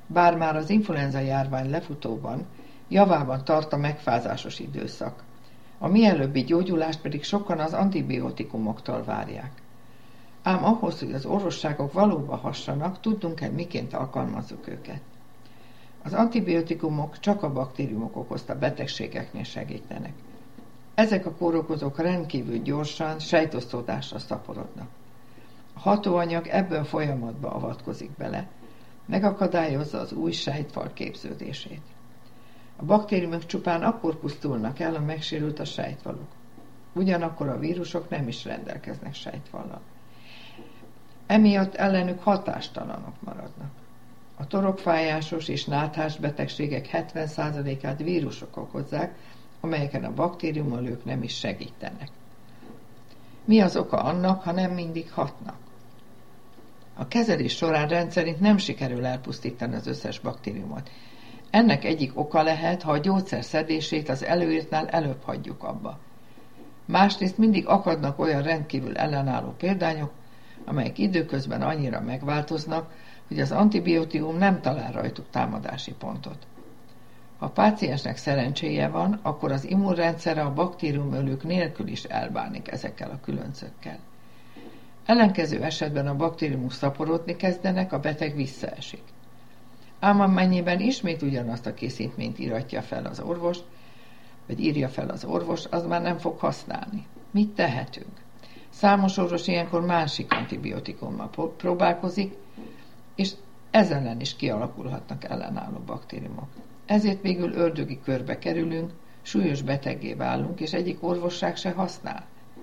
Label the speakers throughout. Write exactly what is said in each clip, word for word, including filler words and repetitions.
Speaker 1: Bár már az influenza járvány lefutóban, javában tart a megfázásos időszak. A mielőbbi gyógyulást pedig sokan az antibiotikumoktól várják. Ám ahhoz, hogy az orvosságok valóban hassanak, tudnunk kell, miként alkalmazzuk őket. Az antibiotikumok csak a baktériumok okozta betegségeknél segítenek. Ezek a kórokozók rendkívül gyorsan, sejtosztódásra szaporodnak. A hatóanyag ebből folyamatba avatkozik bele, megakadályozza az új sejtfal képződését. A baktériumok csupán akkor pusztulnak el, ha megsérült a sejtfaluk. Ugyanakkor a vírusok nem is rendelkeznek sejtfallal. Emiatt ellenük hatástalanok maradnak. A torokfájásos és náthás betegségek hetven százalékát vírusok okozzák, amelyeken a baktériumölők nem is segítenek. Mi az oka annak, ha nem mindig hatnak? A kezelés során rendszerint nem sikerül elpusztítani az összes baktériumot. Ennek egyik oka lehet, ha a gyógyszer szedését az előírtnál előbb hagyjuk abba. Másrészt mindig akadnak olyan rendkívül ellenálló példányok, amelyek időközben annyira megváltoznak, hogy az antibiotikum nem talál rajtuk támadási pontot. Ha a páciensnek szerencséje van, akkor az immunrendszere a baktériumölők nélkül is elbánik ezekkel a különcökkel. Ellenkező esetben a baktériumok szaporodni kezdenek, a beteg visszaesik. Ám amennyiben ismét ugyanazt a készítményt íratja fel az orvos, vagy írja fel az orvos, az már nem fog használni. Mit tehetünk? Számos orvos ilyenkor másik antibiotikummal próbálkozik, és ezzel ellen is kialakulhatnak ellenálló baktériumok. Ezért végül ördögi körbe kerülünk, súlyos beteggé válunk, és egyik orvosság se használ.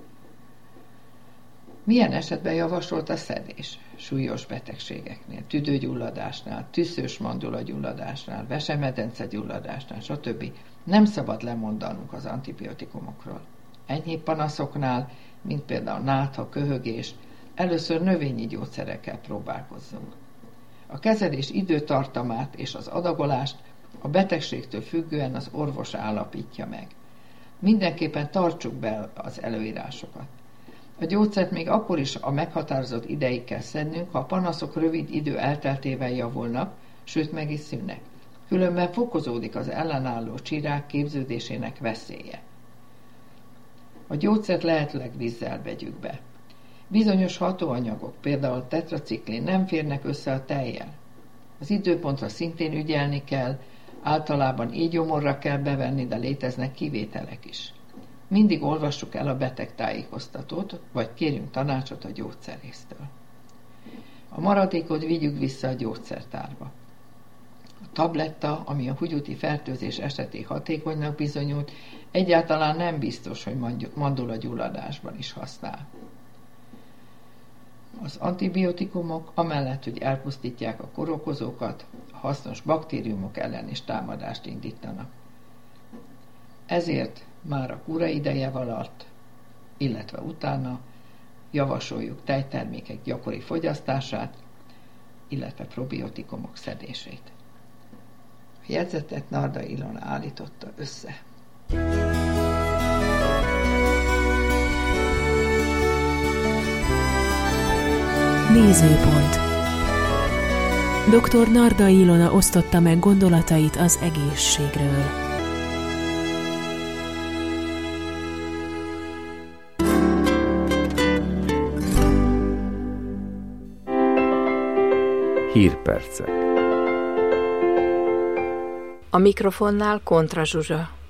Speaker 1: Milyen esetben javasolt a szedés? Súlyos betegségeknél, tüdőgyulladásnál, tüszős mandulagyulladásnál, vesemedence-gyulladásnál, stb. Nem szabad lemondanunk az antibiotikumokról. Enyhébb panaszoknál, mint például nátha, köhögés, először növényi gyógyszerekkel próbálkozzunk. A kezelés időtartamát és az adagolást a betegségtől függően az orvos állapítja meg. Mindenképpen tartsuk be az előírásokat. A gyógyszert még akkor is a meghatározott ideig kell szednünk, ha a panaszok rövid idő elteltével javulnak, sőt meg is szűnnek. Különben fokozódik az ellenálló csírák képződésének veszélye. A gyógyszert lehetőleg vízzel vegyük be. Bizonyos hatóanyagok, például a tetraciklin nem férnek össze a tejjel. Az időpontra szintén ügyelni kell, általában éjgyomorra kell bevenni, de léteznek kivételek is. Mindig olvassuk el a betegtájékoztatót, vagy kérjünk tanácsot a gyógyszerésztől. A maradékot vigyük vissza a gyógyszertárba. A tabletta, ami a húgyúti fertőzés esetén hatékonynak bizonyult, egyáltalán nem biztos, hogy mandulagyulladásban is használ. Az antibiotikumok amellett, hogy elpusztítják a kórokozókat, a hasznos baktériumok ellen is támadást indítanak. Ezért már a kúra ideje alatt, illetve utána javasoljuk tejtermékek gyakori fogyasztását, illetve probiotikumok szedését. A jegyzetet Narda Ilona állította össze.
Speaker 2: Nézőpont. doktor Narda Ilona osztotta meg gondolatait az egészségről.
Speaker 3: Hírpercek.
Speaker 4: A mikrofonnál Kontra Zsuzsa.